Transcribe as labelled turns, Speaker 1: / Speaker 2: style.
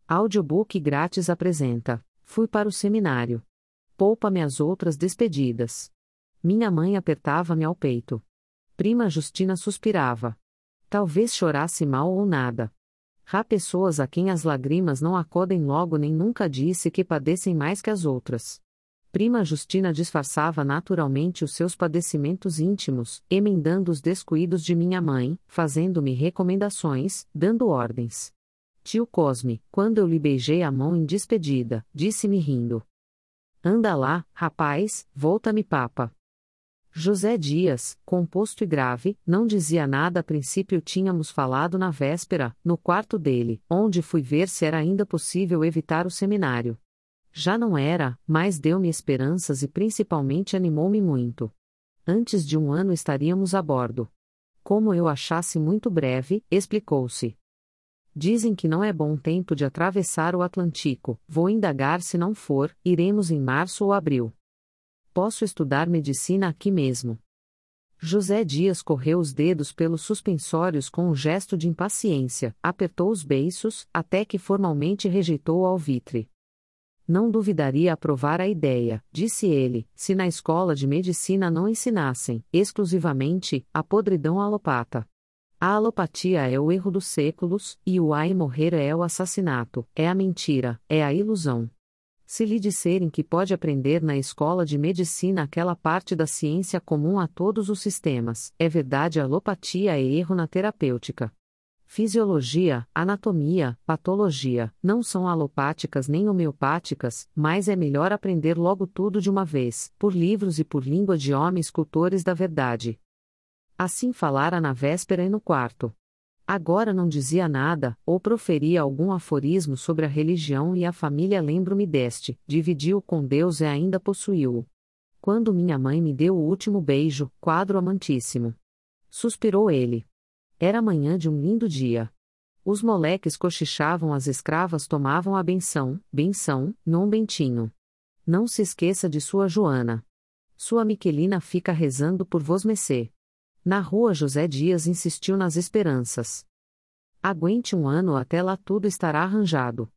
Speaker 1: Audiobook grátis apresenta: Fui para o seminário. Poupa-me as outras despedidas. Minha mãe apertava-me ao peito. Prima Justina suspirava. Talvez chorasse mal ou nada. Há pessoas a quem as lágrimas não acodem logo, nem nunca disse que padecem mais que as outras. Prima Justina disfarçava naturalmente os seus padecimentos íntimos, emendando os descuidos de minha mãe, fazendo-me recomendações, dando ordens. Tio Cosme, quando eu lhe beijei a mão em despedida, disse-me rindo: Anda lá, rapaz, volta-me papa. José Dias, composto e grave, não dizia nada. A princípio tínhamos falado na véspera, no quarto dele, onde fui ver se era ainda possível evitar o seminário. Já não era, mas deu-me esperanças e principalmente animou-me muito. Antes de um ano estaríamos a bordo. Como eu achasse muito breve, explicou-se. Dizem que não é bom tempo de atravessar o Atlântico, vou indagar se não for, iremos em março ou abril. Posso estudar medicina aqui mesmo. José Dias correu os dedos pelos suspensórios com um gesto de impaciência, apertou os beiços, até que formalmente rejeitou o alvitre. Não duvidaria aprovar a ideia, disse ele, se na escola de medicina não ensinassem, exclusivamente, a podridão alopata. A alopatia é o erro dos séculos, e o ai morrer é o assassinato, é a mentira, é a ilusão. Se lhe disserem que pode aprender na escola de medicina aquela parte da ciência comum a todos os sistemas, é verdade. A alopatia é erro na terapêutica. Fisiologia, anatomia, patologia, não são alopáticas nem homeopáticas, mas é melhor aprender logo tudo de uma vez, por livros e por língua de homens cultores da verdade. Assim falara na véspera e no quarto. Agora não dizia nada, ou proferia algum aforismo sobre a religião e a família. Lembro-me deste: dividiu com Deus e ainda possuiu-o. Quando minha mãe me deu o último beijo, quadro amantíssimo. Suspirou ele. Era manhã de um lindo dia. Os moleques cochichavam, as escravas tomavam a benção, num bentinho. Não se esqueça de sua Joana. Sua Miquelina fica rezando por vosmecê. Na rua José Dias insistiu nas esperanças. Aguente um ano, até lá tudo estará arranjado.